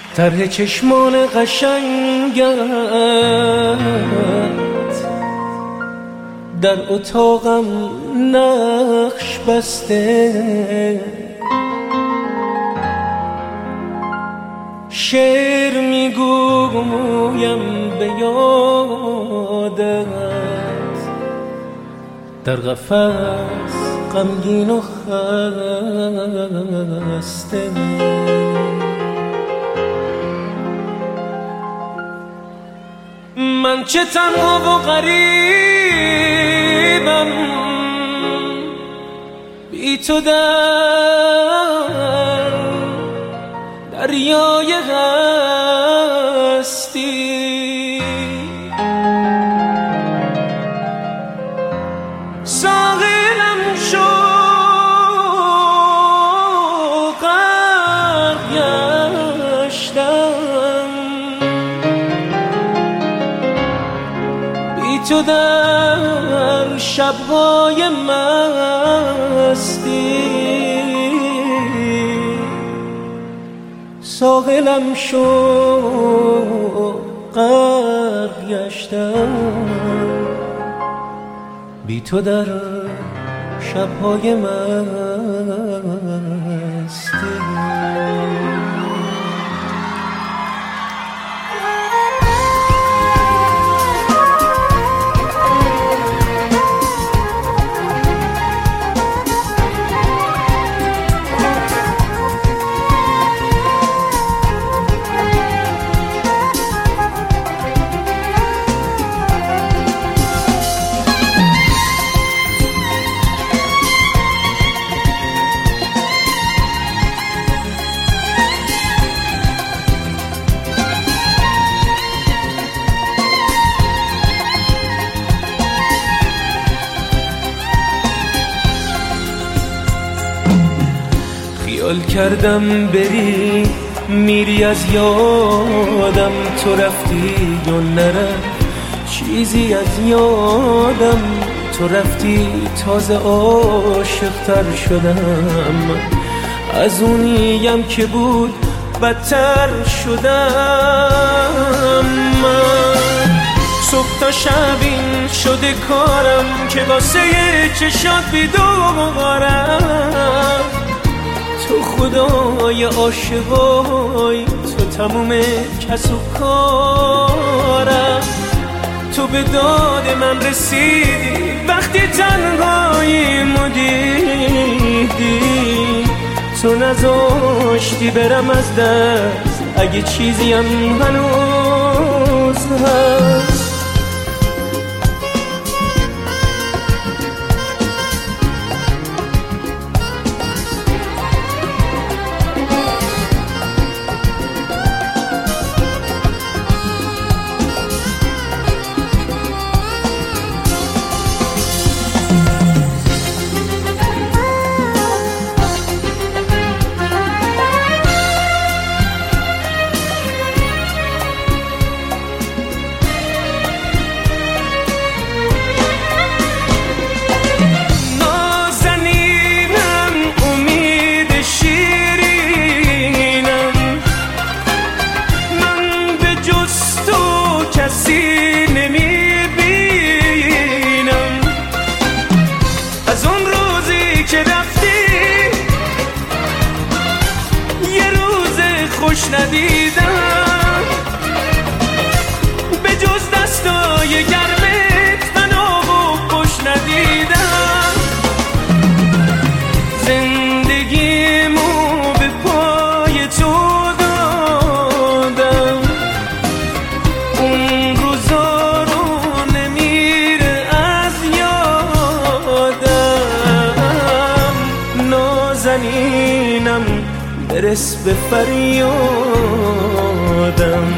طرح چشمان قشنگت در اتاقم نقش بسته، شعر میگویم به یادت در قفس غمگین و خسته. من چه تنها و غریبم بی تو در دریای هستی. ساحلم شو غرق گشتم بی تو در شب‌های مستی. ساحلم شو غرق گشتم بی تو در شب‌های مستی. خیال کردم بری میری از یادم، تو رفتی یا نرفت چیزی از یادم. تو رفتی تازه عاشق‌تر شدم، از اونیم که بود بدتر شدم. من صبح تا شب این شده کارم که واسه چشات بیدارم. تو خدای عاشقای، تو تموم کس و کارم. تو به داد من رسیدی وقتی تنهاییمو دیدی. تو نذاشتی برم از دست اگه چیزیم هنوز هست. ندیدم به جز دستای گرمت فنا و خوش ندیدم. زندگیمو به پای تو دادم، اون روزا رو نمیره از یادم. نازنینم برس به فریادم.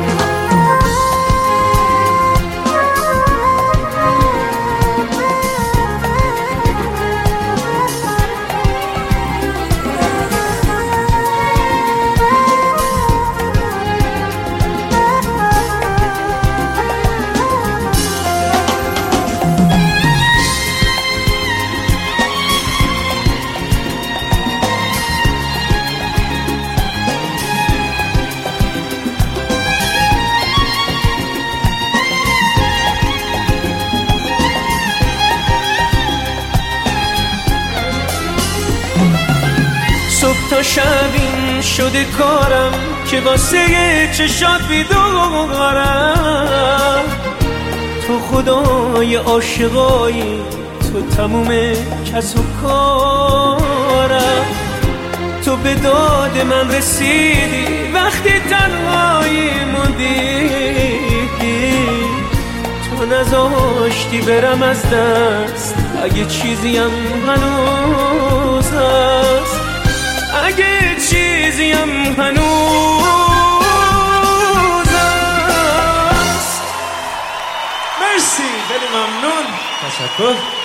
تا شب این شده کارم که واسه چشات بیدارم. تو خدای عاشقایی، تو تموم کس و کارم. تو به داد من رسیدی وقتی تنهایی موندی. تو نذاشتی برم از دست، اگه چیزیم هنوز هست، اگه چیزیم هنوز هست. مرسی، خیلی ممنون، تشکر.